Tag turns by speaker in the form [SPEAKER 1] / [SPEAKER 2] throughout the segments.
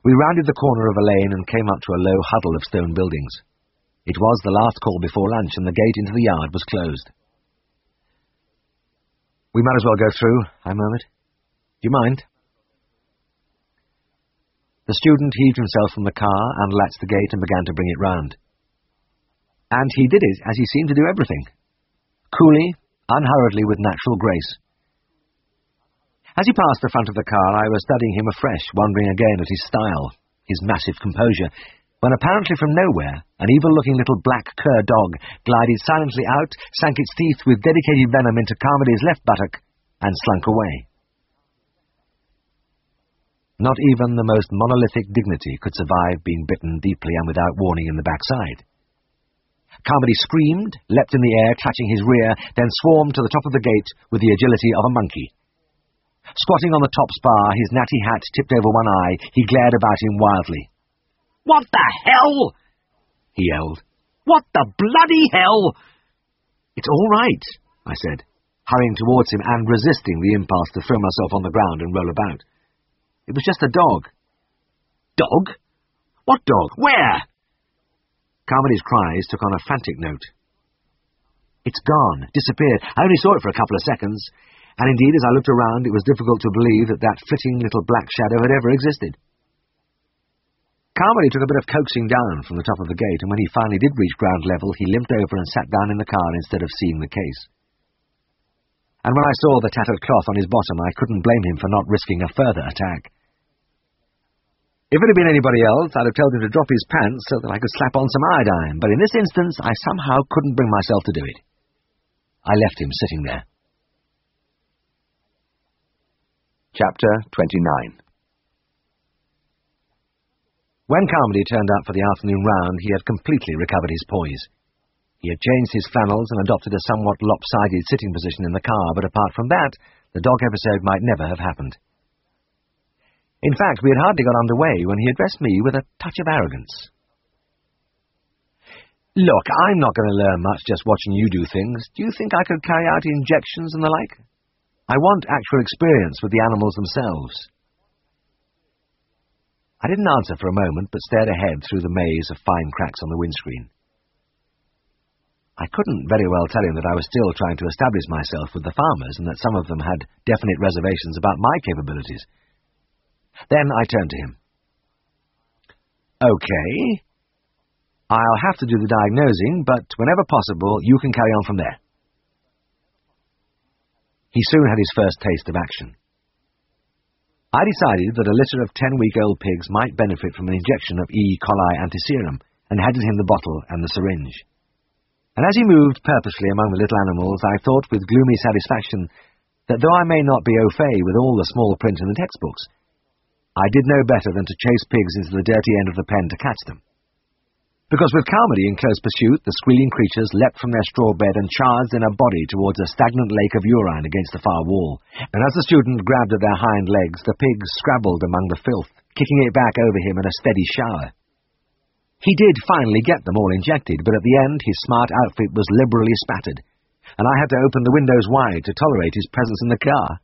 [SPEAKER 1] We rounded the corner of a lane and came up to a low huddle of stone buildings. It was the last call before lunch, and the gate into the yard was closed. "We might as well go through," I murmured. "Do you mind?" The student heaved himself from the car, unlatched the gate and began to bring it round. And he did it as he seemed to do everything. Coolly, unhurriedly, with natural grace. As he passed the front of the car, I was studying him afresh, wondering again at his style, his massive composure, when apparently from nowhere, an evil-looking little black cur dog glided silently out, sank its teeth with dedicated venom into Carmody's left buttock, and slunk away. Not even the most monolithic dignity could survive being bitten deeply and without warning in the backside. Carmody screamed, leapt in the air, clutching his rear, then swarmed to the top of the gate with the agility of a monkey. Squatting on the top spar, his natty hat tipped over one eye, he glared about him wildly. "What the hell?" he yelled. "What the bloody hell?" "It's all right," I said, hurrying towards him and resisting the impulse to throw myself on the ground and roll about. "It was just a dog." "Dog? What dog? Where?" Carmody's cries took on a frantic note. "It's gone, disappeared. I only saw it for a couple of seconds, and indeed as I looked around it was difficult to believe that that flitting little black shadow had ever existed." Carmody took a bit of coaxing down from the top of the gate, and when he finally did reach ground level, he limped over and sat down in the car instead of seeing the case. And when I saw the tattered cloth on his bottom, I couldn't blame him for not risking a further attack. If it had been anybody else, I'd have told him to drop his pants so that I could slap on some iodine, but in this instance, I somehow couldn't bring myself to do it. I left him sitting there. Chapter 29. When Carmody turned up for the afternoon round, he had completely recovered his poise. He had changed his flannels and adopted a somewhat lopsided sitting position in the car, but apart from that, the dog episode might never have happened. In fact, we had hardly got under way when he addressed me with a touch of arrogance. "Look, I'm not going to learn much just watching you do things. Do you think I could carry out injections and the like? I want actual experience with the animals themselves." I didn't answer for a moment, but stared ahead through the maze of fine cracks on the windscreen. I couldn't very well tell him that I was still trying to establish myself with the farmers and that some of them had definite reservations about my capabilities. Then I turned to him. "Okay. I'll have to do the diagnosing, but whenever possible, you can carry on from there." He soon had his first taste of action. I decided that a litter of 10-week-old pigs might benefit from an injection of E. coli antiserum, and handed him the bottle and the syringe. And as he moved purposely among the little animals, I thought with gloomy satisfaction that though I may not be au fait with all the small print in the textbooks, I did no better than to chase pigs into the dirty end of the pen to catch them. Because with Carmody in close pursuit, the squealing creatures leapt from their straw bed and charged in a body towards a stagnant lake of urine against the far wall, and as the student grabbed at their hind legs, the pigs scrabbled among the filth, kicking it back over him in a steady shower. He did finally get them all injected, but at the end his smart outfit was liberally spattered, and I had to open the windows wide to tolerate his presence in the car.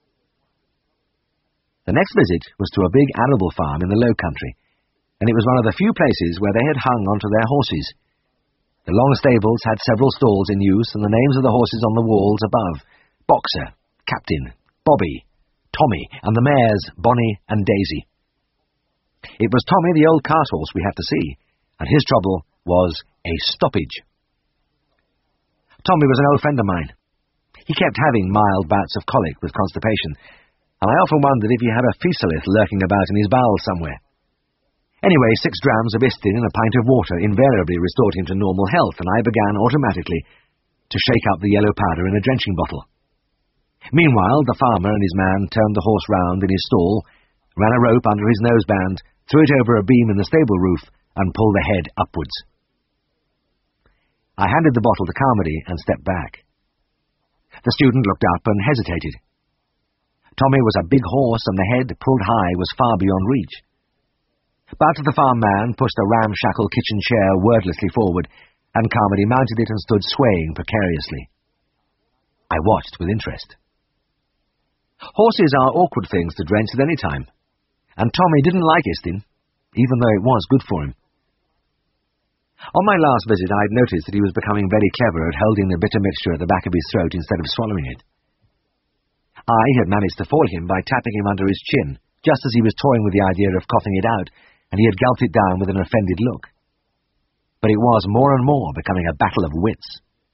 [SPEAKER 1] The next visit was to a big arable farm in the Low Country, and it was one of the few places where they had hung onto their horses. The long stables had several stalls in use, and the names of the horses on the walls above: Boxer, Captain, Bobby, Tommy, and the mares Bonnie and Daisy. It was Tommy, the old cart horse, we had to see, and his trouble was a stoppage. Tommy was an old friend of mine. He kept having mild bouts of colic with constipation, and I often wondered if he had a physolith lurking about in his bowels somewhere. Anyway, 6 drams of Istin in a pint of water invariably restored him to normal health, and I began automatically to shake up the yellow powder in a drenching bottle. Meanwhile, the farmer and his man turned the horse round in his stall, ran a rope under his noseband, threw it over a beam in the stable roof, and pulled the head upwards. I handed the bottle to Carmody and stepped back. The student looked up and hesitated. Tommy was a big horse, and the head, pulled high, was far beyond reach. But the farm man pushed a ramshackle kitchen chair wordlessly forward, and Carmody mounted it and stood swaying precariously. I watched with interest. Horses are awkward things to drench at any time, and Tommy didn't like Istin, even though it was good for him. On my last visit, I had noticed that he was becoming very clever at holding the bitter mixture at the back of his throat instead of swallowing it. I had managed to foil him by tapping him under his chin, just as he was toying with the idea of coughing it out, and he had gulped it down with an offended look. But it was more and more becoming a battle of wits.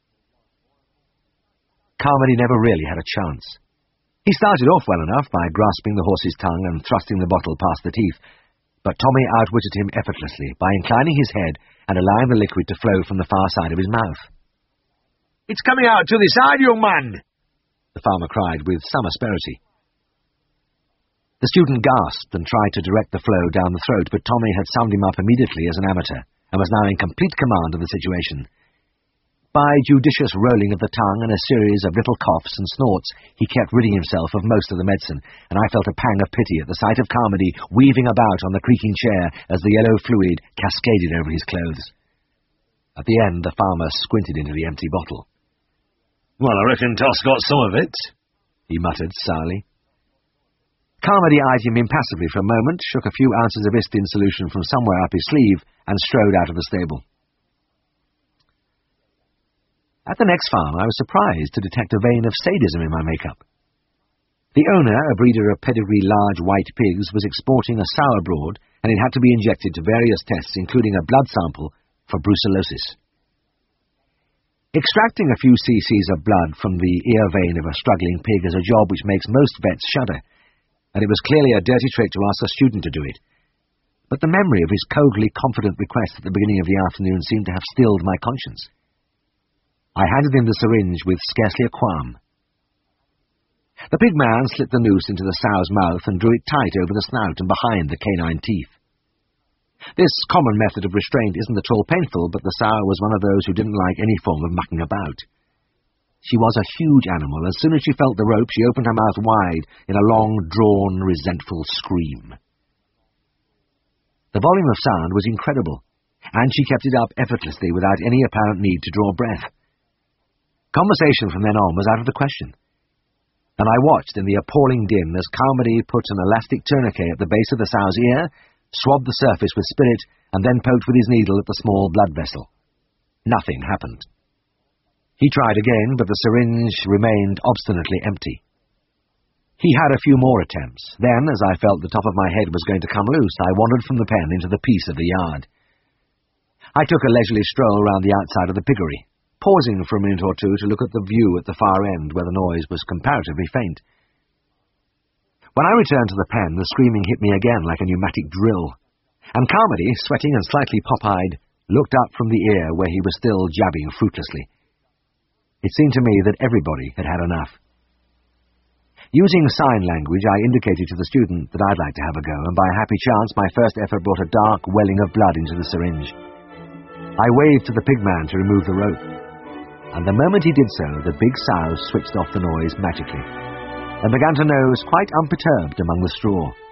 [SPEAKER 1] Carmody never really had a chance. He started off well enough by grasping the horse's tongue and thrusting the bottle past the teeth, but Tommy outwitted him effortlessly by inclining his head and allowing the liquid to flow from the far side of his mouth.
[SPEAKER 2] "It's coming out to the side, young man,"
[SPEAKER 1] the farmer cried with some asperity. The student gasped and tried to direct the flow down the throat, but Tommy had summed him up immediately as an amateur, and was now in complete command of the situation. By judicious rolling of the tongue and a series of little coughs and snorts, he kept ridding himself of most of the medicine, and I felt a pang of pity at the sight of Carmody weaving about on the creaking chair as the yellow fluid cascaded over his clothes. At the end, the farmer squinted into the empty bottle.
[SPEAKER 2] "Well, I reckon Toss got some of it,"
[SPEAKER 1] he muttered sourly. Carmody eyed him impassively for a moment, shook a few ounces of Istin solution from somewhere up his sleeve, and strode out of the stable. At the next farm, I was surprised to detect a vein of sadism in my makeup. The owner, a breeder of pedigree large white pigs, was exporting a sour brood, and it had to be injected to various tests, including a blood sample for brucellosis. Extracting a few cc's of blood from the ear vein of a struggling pig is a job which makes most vets shudder, and it was clearly a dirty trick to ask a student to do it. But the memory of his coldly confident request at the beginning of the afternoon seemed to have stilled my conscience. I handed him the syringe with scarcely a qualm. The pig man slipped the noose into the sow's mouth and drew it tight over the snout and behind the canine teeth. This common method of restraint isn't at all painful, but the sow was one of those who didn't like any form of mucking about. She was a huge animal. As soon as she felt the rope, she opened her mouth wide in a long, drawn, resentful scream. The volume of sound was incredible, and she kept it up effortlessly without any apparent need to draw breath. Conversation from then on was out of the question, and I watched in the appalling din as Carmody put an elastic tourniquet at the base of the sow's ear, swabbed the surface with spirit, and then poked with his needle at the small blood vessel. Nothing happened. He tried again, but the syringe remained obstinately empty. He had a few more attempts. Then, as I felt the top of my head was going to come loose, I wandered from the pen into the peace of the yard. I took a leisurely stroll round the outside of the piggery, pausing for a minute or two to look at the view at the far end where the noise was comparatively faint. When I returned to the pen, the screaming hit me again like a pneumatic drill, and Carmody, sweating and slightly pop-eyed, looked up from the ear where he was still jabbing fruitlessly. It seemed to me that everybody had had enough. Using sign language, I indicated to the student that I'd like to have a go, and by a happy chance my first effort brought a dark welling of blood into the syringe. I waved to the pigman to remove the rope, and the moment he did so, the big sow switched off the noise magically, and began to nose quite unperturbed among the straw.